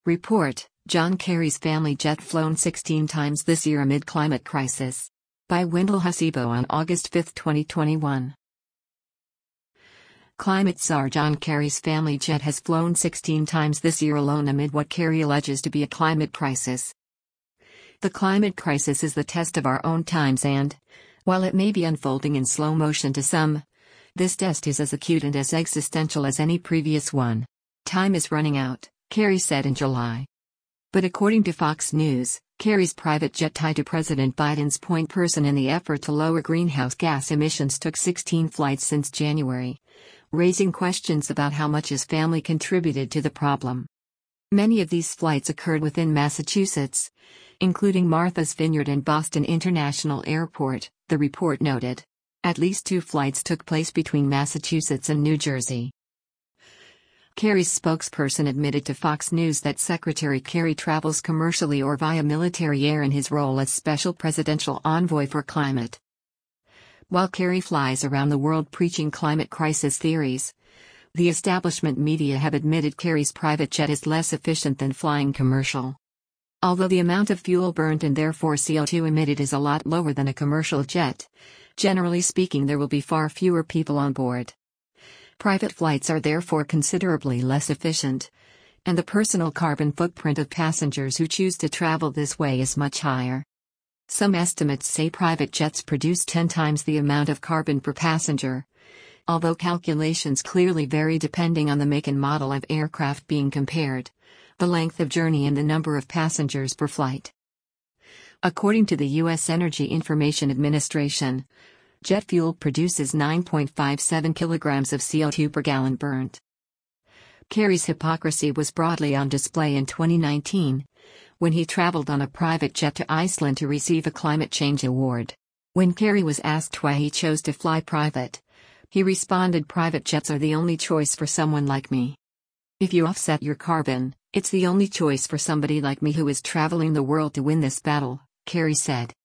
Report: John Kerry's family jet flown 16 times this year amid climate crisis. By Wendell Hasibo on August 5, 2021. Climate czar John Kerry's family jet has flown 16 times this year alone amid what Kerry alleges to be a climate crisis. The climate crisis is the test of our own times and, while it may be unfolding in slow motion to some, this test is as acute and as existential as any previous one. Time is running out, Kerry said in July. But according to Fox News, Kerry's private jet tied to President Biden's point person in the effort to lower greenhouse gas emissions took 16 flights since January, raising questions about how much his family contributed to the problem. Many of these flights occurred within Massachusetts, including Martha's Vineyard and Boston International Airport, the report noted. At least 2 flights took place between Massachusetts and New Jersey. Kerry's spokesperson admitted to Fox News that Secretary Kerry travels commercially or via military air in his role as Special Presidential Envoy for Climate. While Kerry flies around the world preaching climate crisis theories, the establishment media have admitted Kerry's private jet is less efficient than flying commercial. Although the amount of fuel burnt and therefore CO2 emitted is a lot lower than a commercial jet, generally speaking there will be far fewer people on board. Private flights are therefore considerably less efficient, and the personal carbon footprint of passengers who choose to travel this way is much higher. Some estimates say private jets produce 10 times the amount of carbon per passenger, although calculations clearly vary depending on the make and model of aircraft being compared, the length of journey and the number of passengers per flight. According to the U.S. Energy Information Administration, jet fuel produces 9.57 kilograms of CO2 per gallon burnt. Kerry's hypocrisy was broadly on display in 2019, when he traveled on a private jet to Iceland to receive a climate change award. When Kerry was asked why he chose to fly private, he responded, "Private jets are the only choice for someone like me. If you offset your carbon, it's the only choice for somebody like me who is traveling the world to win this battle," Kerry said.